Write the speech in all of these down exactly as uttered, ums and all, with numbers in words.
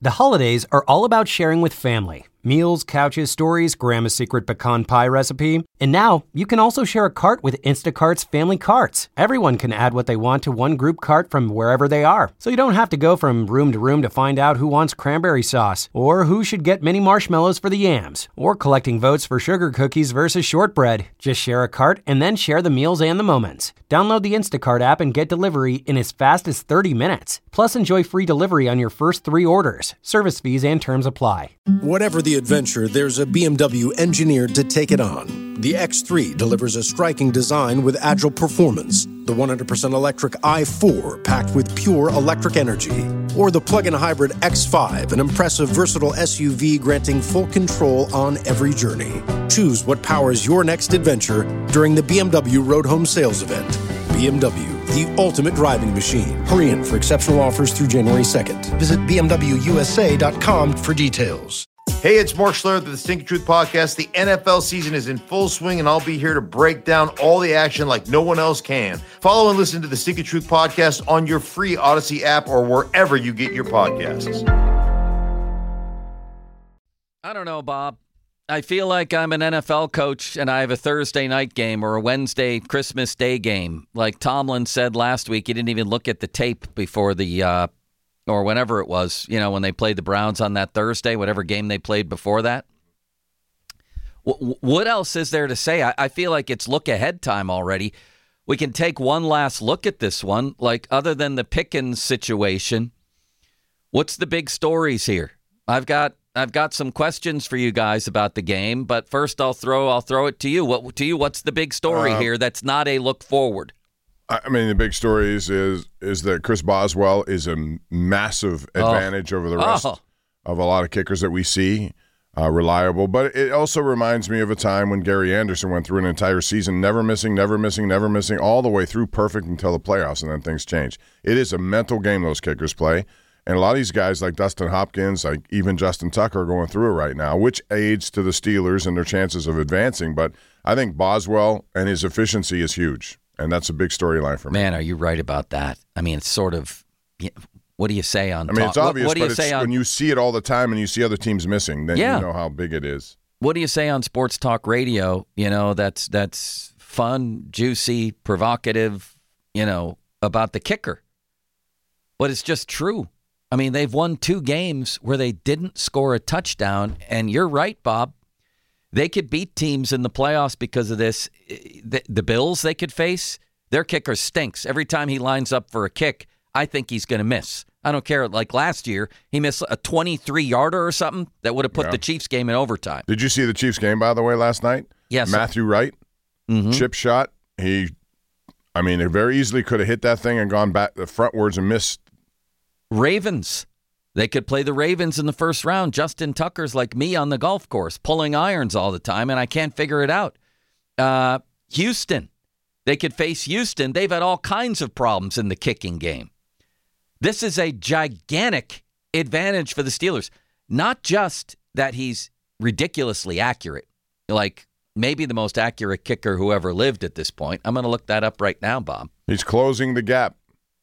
The holidays are all about sharing with family. Meals, couches, stories, Grandma's secret pecan pie recipe. And now, you can also share a cart with Instacart's Family Carts. Everyone can add what they want to one group cart from wherever they are. So you don't have to go from room to room to find out who wants cranberry sauce, or who should get mini marshmallows for the yams, or collecting votes for sugar cookies versus shortbread. Just share a cart and then share the meals and the moments. Download the Instacart app and get delivery in as fast as thirty minutes. Plus, enjoy free delivery on your first three orders. Service fees and terms apply. Whatever the adventure, there's a B M W engineered to take it on. The X three delivers a striking design with agile performance. The one hundred percent electric i four, packed with pure electric energy. Or the plug-in hybrid X five, an impressive, versatile S U V granting full control on every journey. Choose what powers your next adventure during the B M W Road Home Sales Event. B M W, the ultimate driving machine. Hurry in for exceptional offers through January second. Visit b m w u s a dot com for details. Hey, it's Mark Schlereth of the Stinking Truth Podcast. The N F L season is in full swing, and I'll be here to break down all the action like no one else can. Follow and listen to the Stinking Truth Podcast on your free Odyssey app or wherever you get your podcasts. I don't know, Bob. I feel like I'm an N F L coach and I have a Thursday night game or a Wednesday Christmas Day game. Like Tomlin said last week, he didn't even look at the tape before the uh, or whenever it was, you know, when they played the Browns on that Thursday, whatever game they played before that. W- what else is there to say? I-, I feel like it's look ahead time already. We can take one last look at this one. Like, other than the Pickens situation, what's the big stories here? I've got I've got some questions for you guys about the game, but first I'll throw I'll throw it to you. What to you? What's the big story uh, here that's not a look forward? I mean, the big story is is, is that Chris Boswell is a massive advantage oh. over the rest oh. of a lot of kickers that we see, uh, reliable. But it also reminds me of a time when Gary Anderson went through an entire season never missing, never missing, never missing, all the way through perfect until the playoffs, and then things change. It is a mental game those kickers play. And a lot of these guys like Dustin Hopkins, like even Justin Tucker are going through it right now, which aids to the Steelers and their chances of advancing. But I think Boswell and his efficiency is huge, and that's a big storyline for me. Man, are you right about that? I mean, it's sort of – what do you say on – I mean, it's obvious, what, what do you but say it's, on, when you see it all the time and you see other teams missing, then yeah. you know how big it is. What do you say on sports talk radio, you know, that's that's fun, juicy, provocative, you know, about the kicker? But it's just true. I mean, they've won two games where they didn't score a touchdown, and you're right, Bob. They could beat teams in the playoffs because of this. The, the Bills they could face, their kicker stinks. Every time he lines up for a kick, I think he's going to miss. I don't care. Like last year, he missed a twenty-three-yarder or something that would have put yeah. the Chiefs game in overtime. Did you see the Chiefs game, by the way, last night? Yes. Matthew Wright, mm-hmm. chip shot. He, I mean, it very easily could have hit that thing and gone back the frontwards and missed. Ravens. They could play the Ravens in the first round. Justin Tucker's like me on the golf course, pulling irons all the time, and I can't figure it out. Uh, Houston. They could face Houston. They've had all kinds of problems in the kicking game. This is a gigantic advantage for the Steelers. Not just that he's ridiculously accurate, like maybe the most accurate kicker who ever lived at this point. I'm going to look that up right now, Bob. He's closing the gap.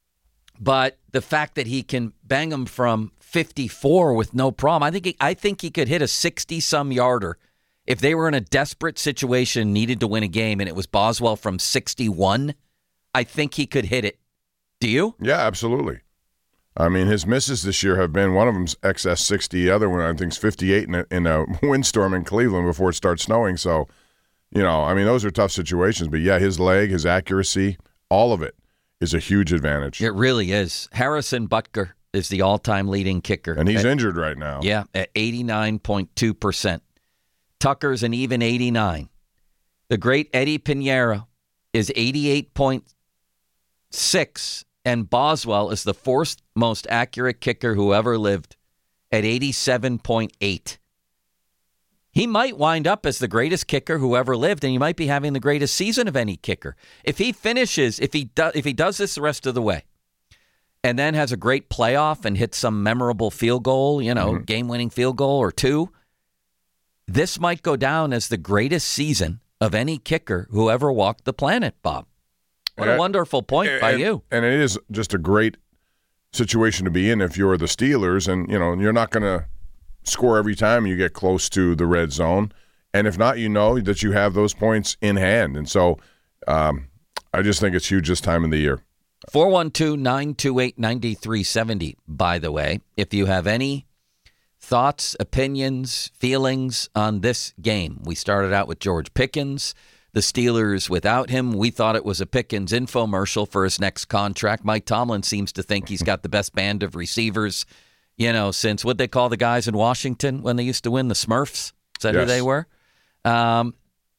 But the fact that he can bang them from fifty-four with no problem, I think he, I think he could hit a sixty-some yarder if they were in a desperate situation, needed to win a game, and it was Boswell from sixty-one. I think he could hit it. Do you? Yeah, absolutely. I mean, his misses this year have been, one of them's X S sixty, the other one I think is fifty-eight in a, in a windstorm in Cleveland before it starts snowing. So, you know, I mean, those are tough situations. But, yeah, his leg, his accuracy, all of it is a huge advantage. It really is. Harrison Butker is the all-time leading kicker. And he's at, injured right now. Yeah, at eighty-nine point two percent. Tucker's an even eighty-nine. The great Eddie Pinheiro is eighty-eight point six, and Boswell is the fourth most accurate kicker who ever lived at eighty-seven point eight. He might wind up as the greatest kicker who ever lived, and he might be having the greatest season of any kicker. If he finishes, if he does, if he does this the rest of the way, and then has a great playoff and hits some memorable field goal, you know, mm-hmm. game-winning field goal or two, this might go down as the greatest season of any kicker who ever walked the planet, Bob. What and, a wonderful point and, by and, you. And it is just a great situation to be in if you're the Steelers, and you know you're not going to score every time you get close to the red zone, and if not, you know that you have those points in hand, and so um, I just think it's huge this time of the year. four one two, nine two eight, nine three seven zero, by the way, if you have any thoughts, opinions, feelings on this game. We started out with George Pickens. The Steelers without him. We thought it was a Pickens infomercial for his next contract. Mike Tomlin seems to think he's got the best band of receivers, you know, since what they call the guys in Washington when they used to win, the Smurfs. Is that yes. who they were? Um,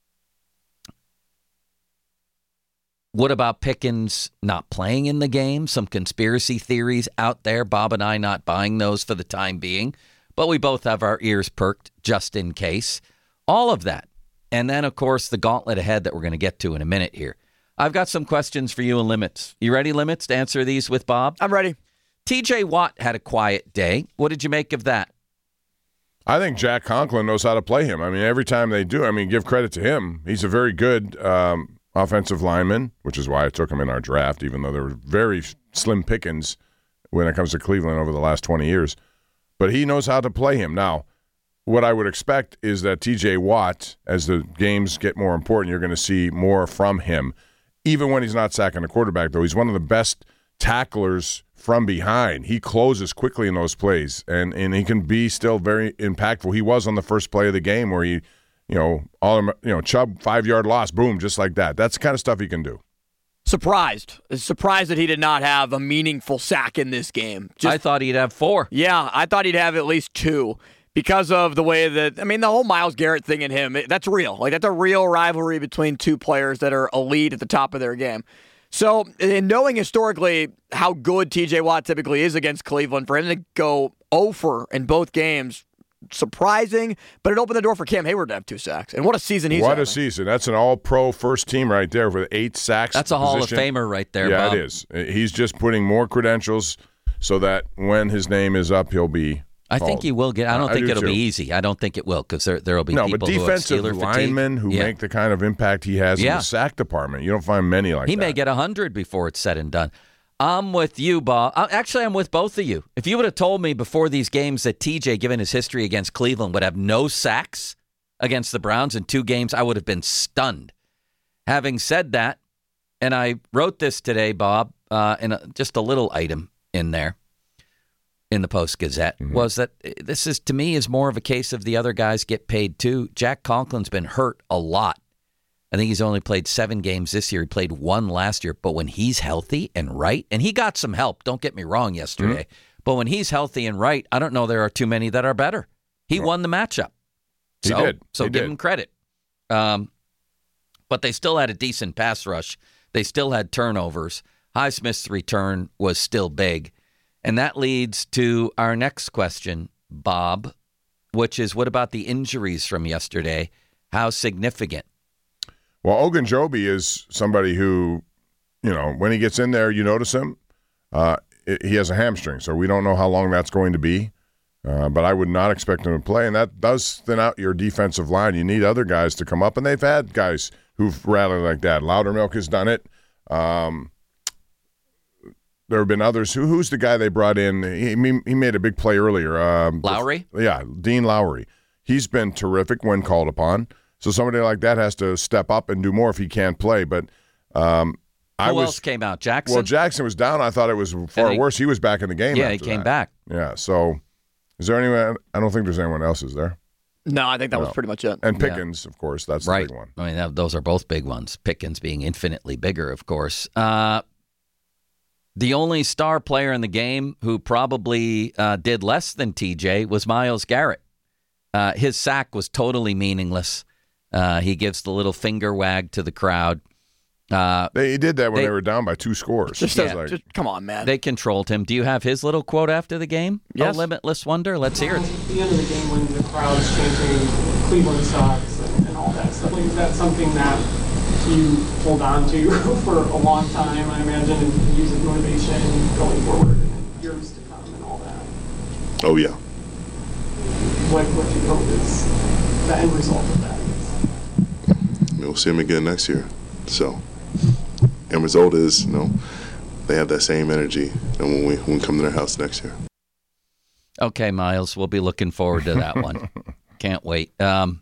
what about Pickens not playing in the game? Some conspiracy theories out there. Bob and I not buying those for the time being. But we both have our ears perked just in case. All of that. And then, of course, the gauntlet ahead that we're going to get to in a minute here. I've got some questions for you and Limits. You ready, Limits, to answer these with Bob? I'm ready. T J Watt had a quiet day. What did you make of that? I think Jack Conklin knows how to play him. I mean, every time they do, I mean, give credit to him. He's a very good um, offensive lineman, which is why I took him in our draft, even though there were very slim pickings when it comes to Cleveland over the last twenty years. But he knows how to play him. Now, what I would expect is that T J Watt, as the games get more important, you're going to see more from him. Even when he's not sacking the quarterback, though, he's one of the best tacklers from behind. He closes quickly in those plays, and, and he can be still very impactful. He was on the first play of the game where he, you know, all you know, Chubb, five-yard loss, boom, just like that. That's the kind of stuff he can do. Surprised. Surprised that he did not have a meaningful sack in this game. Just, I thought he'd have four. Yeah, I thought he'd have at least two. Because of the way that, I mean, the whole Myles Garrett thing in him, that's real. Like, that's a real rivalry between two players that are elite at the top of their game. So, in knowing historically how good T J Watt typically is against Cleveland, for him to go oh for in both games, surprising, but it opened the door for Cam Hayward to have two sacks. And what a season he's What having. a season. That's an all-pro first team right there with eight sacks. That's a Hall of Famer right there, Yeah, Bob. it is. He's just putting more credentials so that when his name is up, he'll be I think he will get. I don't I think do it'll too. be easy. I don't think it will because there there will be no, people but defensive who have Steeler linemen fatigue. who yeah. make the kind of impact he has yeah. in the sack department. You don't find many like he that. He may get one hundred before it's said and done. I'm with you, Bob. Actually, I'm with both of you. If you would have told me before these games that T J, given his history against Cleveland, would have no sacks against the Browns in two games, I would have been stunned. Having said that, and I wrote this today, Bob, uh, in a, just a little item in there, in the Post-Gazette, mm-hmm. was that this is, to me, is more of a case of the other guys get paid too. Jack Conklin's been hurt a lot. I think he's only played seven games this year. He played one last year. But when he's healthy and right, and he got some help, don't get me wrong, yesterday. Mm-hmm. But when he's healthy and right, I don't know there are too many that are better. He well, won the matchup. He so, did. So he give did. him credit. Um, but they still had a decent pass rush. They still had turnovers. Highsmith's return was still big. And that leads to our next question, Bob, which is, what about the injuries from yesterday? How significant? Well, Ogunjobi is somebody who, you know, when he gets in there, you notice him. Uh, it, he has a hamstring, so we don't know how long that's going to be. Uh, but I would not expect him to play, and that does thin out your defensive line. You need other guys to come up, and they've had guys who've rallied like that. Loudermilk has done it. Um There have been others. Who, who's the guy they brought in? He, he made a big play earlier. Um, Lowry? Yeah, Dean Lowry. He's been terrific when called upon. So somebody like that has to step up and do more if he can't play. But um, I Who was, else came out? Jackson? Well, Jackson was down. I thought it was far he, worse. He was back in the game. Yeah, after he came that. back. Yeah, so is there anyone? I don't think there's anyone else, is there? No, I think that no. was pretty much it. And Pickens, yeah. of course. That's right. the big one. I mean, that, those are both big ones. Pickens being infinitely bigger, of course. Uh The only star player in the game who probably uh, did less than T J was Myles Garrett. Uh, his sack was totally meaningless. Uh, he gives the little finger wag to the crowd. Uh, they he did that when they, they were down by two scores. Just, yeah, like, just, come on, man. They controlled him. Do you have his little quote after the game? Yes. Oh, Limitless Wonder? Let's hear it. At the end of the game when the crowd's chanting Cleveland sucks and, and all that stuff, like, is that something that you hold on to for a long time, I imagine, and use as motivation going forward and years to come and all that? Oh, yeah. What, what you hope is the end result of that? I mean, we'll see him again next year. So, end result is, you know, they have that same energy and when we, when we come to their house next year. Okay, Miles, we'll be looking forward to that one. Can't wait. Um,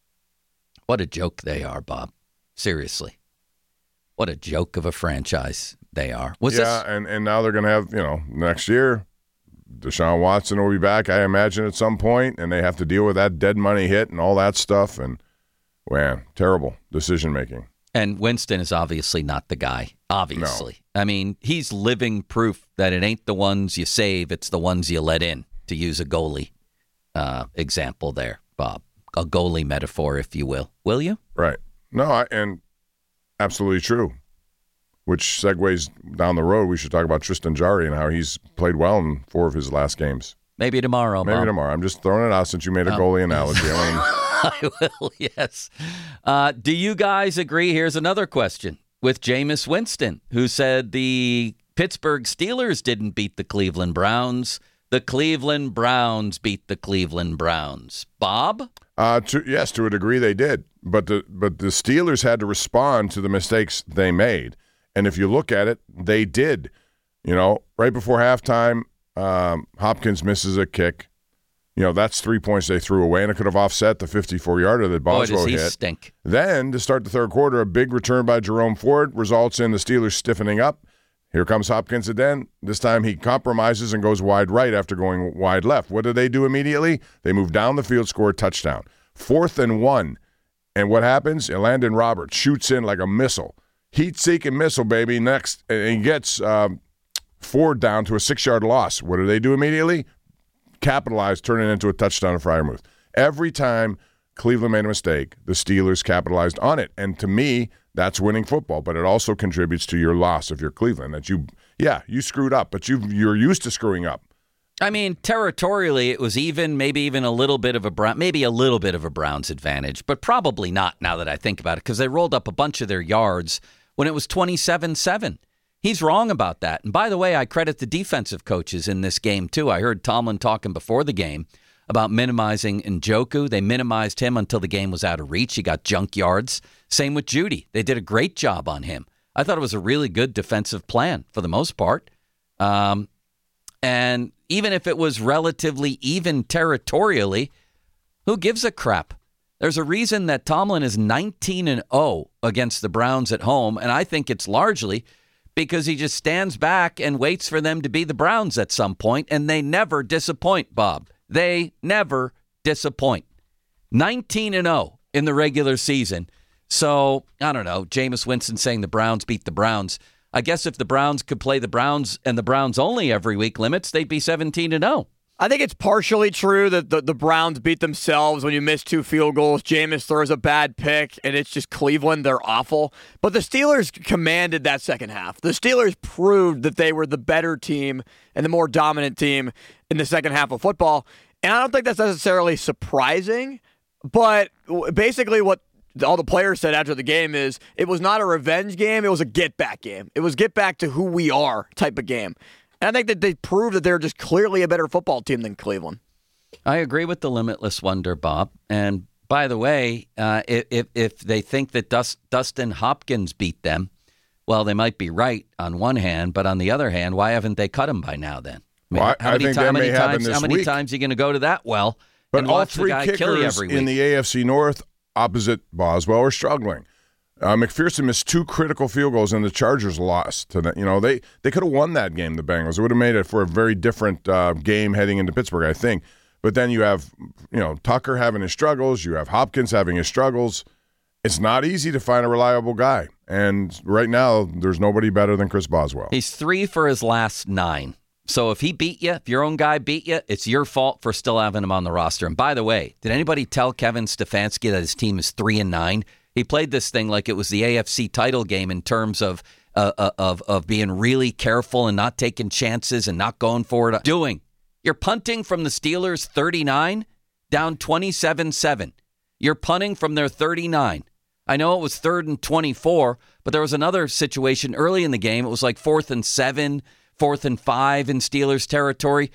what a joke they are, Bob. Seriously. What a joke of a franchise they are. Was yeah, this- and, and now they're going to have, you know, next year, Deshaun Watson will be back, I imagine, at some point, and they have to deal with that dead money hit and all that stuff. And, man, terrible decision-making. And Winston is obviously not the guy, obviously. No. I mean, he's living proof that it ain't the ones you save, it's the ones you let in, to use a goalie uh, example there, Bob. A goalie metaphor, if you will. Will you? Right. No, I, and absolutely true. Which segues down the road, we should talk about Tristan Jarry and how he's played well in four of his last games. Maybe tomorrow, Maybe Bob. tomorrow. I'm just throwing it out since you made a um, goalie analogy. I, mean, I will, yes. Uh, do you guys agree? Here's another question with Jameis Winston, who said the Pittsburgh Steelers didn't beat the Cleveland Browns. The Cleveland Browns beat the Cleveland Browns. Bob? Uh, to, yes, to a degree they did. But the but the Steelers had to respond to the mistakes they made. And if you look at it, they did. You know, right before halftime, um, Hopkins misses a kick. You know, that's three points they threw away, and it could have offset the fifty-four-yarder that Boswell Boy, does he hit. Stink. Then, to start the third quarter, a big return by Jerome Ford results in the Steelers stiffening up. Here comes Hopkins again. This time he compromises and goes wide right after going wide left. What do they do immediately? They move down the field, score a touchdown. Fourth and one. And what happens? Elandon Roberts shoots in like a missile. Heat-seeking missile, baby, next. And he gets um, Ford down to a six-yard loss. What do they do immediately? Capitalize, turn it into a touchdown to Freiermuth. Every time Cleveland made a mistake, the Steelers capitalized on it. And to me, that's winning football. But it also contributes to your loss if you're Cleveland. That you, yeah, you screwed up, but you you're used to screwing up. I mean, territorially, it was even, maybe even a little bit of a Brown, maybe a little bit of a Browns advantage, but probably not now that I think about it, because they rolled up a bunch of their yards when it was twenty-seven seven. He's wrong about that. And by the way, I credit the defensive coaches in this game, too. I heard Tomlin talking before the game about minimizing Njoku. They minimized him until the game was out of reach. He got junk yards. Same with Judy. They did a great job on him. I thought it was a really good defensive plan for the most part. Um, and even if it was relatively even territorially, who gives a crap? There's a reason that Tomlin is nineteen and oh against the Browns at home, and I think it's largely because he just stands back and waits for them to be the Browns at some point, and they never disappoint, Bob. They never disappoint. nineteen and oh in the regular season. So, I don't know, Jameis Winston saying the Browns beat the Browns. I guess if the Browns could play the Browns and the Browns only every week limits, they'd be seventeen and oh. I think it's partially true that the, the Browns beat themselves when you miss two field goals. Jameis throws a bad pick, and it's just Cleveland. They're awful. But the Steelers commanded that second half. The Steelers proved that they were the better team and the more dominant team in the second half of football. And I don't think that's necessarily surprising, but basically what all the players said after the game is it was not a revenge game. It was a get-back game. It was get back to who we are type of game. And I think that they proved that they're just clearly a better football team than Cleveland. I agree with the limitless wonder, Bob. And by the way, uh, if if they think that Dust, Dustin Hopkins beat them, well, they might be right on one hand, but on the other hand, why haven't they cut him by now then? I mean, well, how I many, think t- that how many may happen times? this How many week. times are you going to go to that well But and all watch three the guy kill you kickers every week? in the A F C North opposite Boswell are struggling. Uh, McPherson missed two critical field goals, and the Chargers lost. To the, you know, they they could have won that game. The Bengals. It would have made it for a very different uh, game heading into Pittsburgh, I think. But then you have, you know, Tucker having his struggles. You have Hopkins having his struggles. It's not easy to find a reliable guy, and right now there's nobody better than Chris Boswell. He's three for his last nine. So if he beat you, if your own guy beat you, it's your fault for still having him on the roster. And by the way, did anybody tell Kevin Stefanski that his team is three and nine? He played this thing like it was the A F C title game in terms of uh, of of being really careful and not taking chances and not going for it. Doing. You're punting from the Steelers' thirty-nine down twenty-seven seven. You're punting from their thirty-nine. I know it was third and twenty-four, but there was another situation early in the game. It was like fourth and seven, fourth and five in Steelers territory.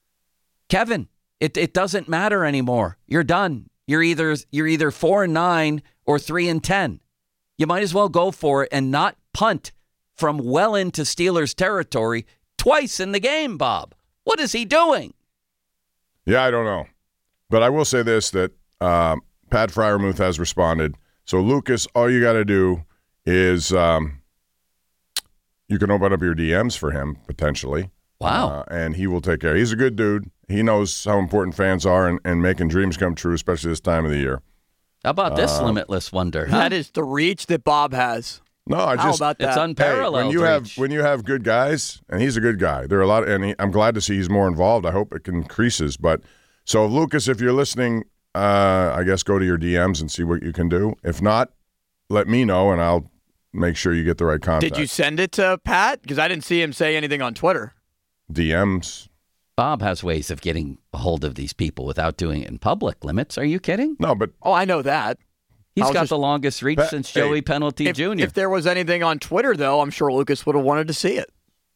Kevin, it it doesn't matter anymore. You're done. You're either you're either four and nine or three and ten. You might as well go for it and not punt from well into Steelers territory twice in the game, Bob. What is he doing? Yeah, I don't know. But I will say this, that um, Pat Freiermuth has responded. So, Lucas, all you got to do is um, you can open up your D Ms for him, potentially. Wow. Uh, and he will take care. He's a good dude. He knows how important fans are and, and making dreams come true, especially this time of the year. How about this uh, limitless wonder? Huh? That is the reach that Bob has. No, I How just about that? It's unparalleled. Hey, when you reach. have when you have good guys, and he's a good guy. There are a lot, of, and he, I'm glad to see he's more involved. I hope it increases. But so, Lucas, if you're listening, uh, I guess go to your D Ms and see what you can do. If not, let me know, and I'll make sure you get the right contact. Did you send it to Pat? Because I didn't see him say anything on Twitter. D Ms. Bob has ways of getting a hold of these people without doing it in public. Limits? Are you kidding? No, but Oh, I know that. He's I was got just- the longest reach Pat- since hey, Joey Penalty If, Junior if there was anything on Twitter, though, I'm sure Lucas would have wanted to see it.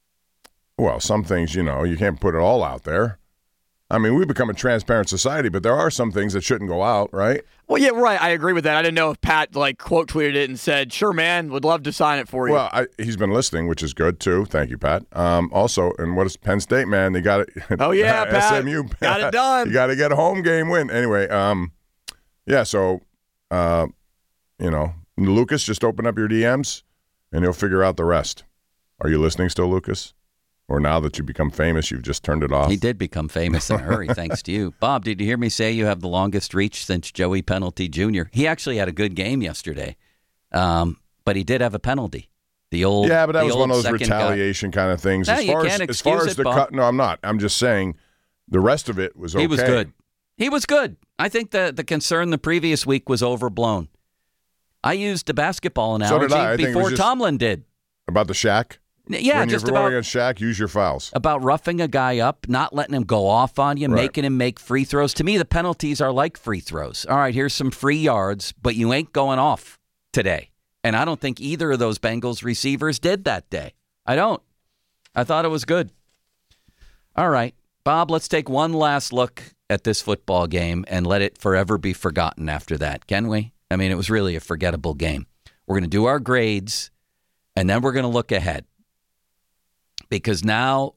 well, some things, you know, you can't put it all out there. I mean, we've become a transparent society, but there are some things that shouldn't go out, right? Well, yeah, right. I agree with that. I didn't know if Pat like quote tweeted it and said, "Sure, man, would love to sign it for you." Well, I, he's been listening, which is good too. Thank you, Pat. Um, also, and what is Penn State, man? They got it. Oh, yeah, Pat. S M U Got it done. You got to get a home game win anyway. Um, yeah. So, uh, you know, Lucas, just open up your D Ms, and you'll figure out the rest. Are you listening still, Lucas? Or now that you become famous, you've just turned it off? He did become famous in a hurry, thanks to you. Bob, did you hear me say you have the longest reach since Joey Penalty Junior? He actually had a good game yesterday, um, but he did have a penalty. The old yeah, but that the was old one of those second retaliation guy. kind of things. No, as you far can't as, as far excuse as it, the Bob. cut, no, I'm not. I'm just saying the rest of it was okay. He was good. He was good. I think the the concern the previous week was overblown. I used a basketball So analogy did I. I think it was before just- Tomlin did. About the Shaq? Yeah, when just you're about going against Shaq, use your fouls. about roughing a guy up, not letting him go off on you, Right. making him make free throws. To me, the penalties are like free throws. All right, here's some free yards, but you ain't going off today. And I don't think either of those Bengals receivers did that day. I don't. I thought it was good. All right, Bob, let's take one last look at this football game and let it forever be forgotten after that, can we? I mean, it was really a forgettable game. We're going to do our grades, and then we're going to look ahead. Because now,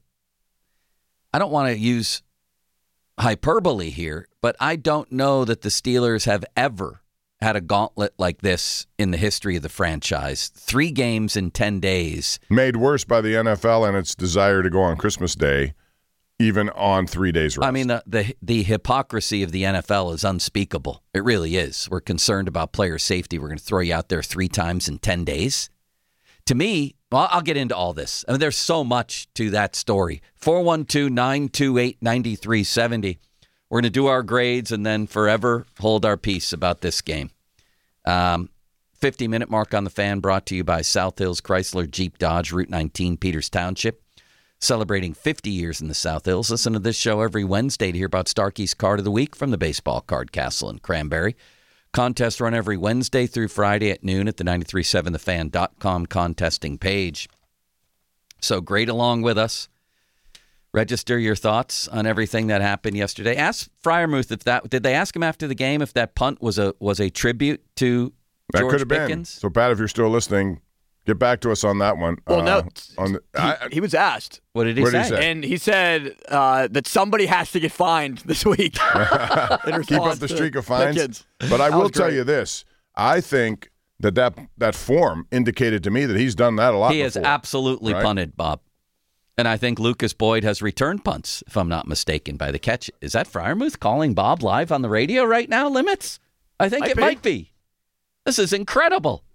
I don't want to use hyperbole here, but I don't know that the Steelers have ever had a gauntlet like this in the history of the franchise. Three games in ten days. Made worse by the N F L and its desire to go on Christmas Day, even on three days rest. I mean, the, the the hypocrisy of the N F L is unspeakable. It really is. We're concerned about player safety. We're going to throw you out there three times in ten days. To me, well, I'll get into all this. I mean, there's so much to that story. four one two, nine two eight, nine three seven zero. We're going to do our grades and then forever hold our peace about this game. Um, fifty-minute mark on the Fan brought to you by South Hills Chrysler Jeep Dodge, Route nineteen, Peters Township. Celebrating fifty years in the South Hills. Listen to this show every Wednesday to hear about Starkey's Card of the Week from the Baseball Card Castle in Cranberry. Contests run every Wednesday through Friday at noon at the nine three seven the fan dot com contesting page. So great along with us. Register your thoughts on everything that happened yesterday. Ask Freiermuth if that did they ask him after the game if that punt was a was a tribute to that George could have been. Pickens? So, Pat, if you're still listening, get back to us on that one. Well, uh, no, on the, he, I, he was asked. What did he What say? did he say? And he said uh, that somebody has to get fined this week. keep up the streak of fines. Pickens. But I That will was tell great. you this. I think that, that that form indicated to me that he's done that a lot He has before. absolutely right? punted, Bob. And I think Lucas Boyd has returned punts, if I'm not mistaken, by the catch. Is that Freiermuth calling Bob live on the radio right now, Limits? I think Might it be. might be. This is incredible.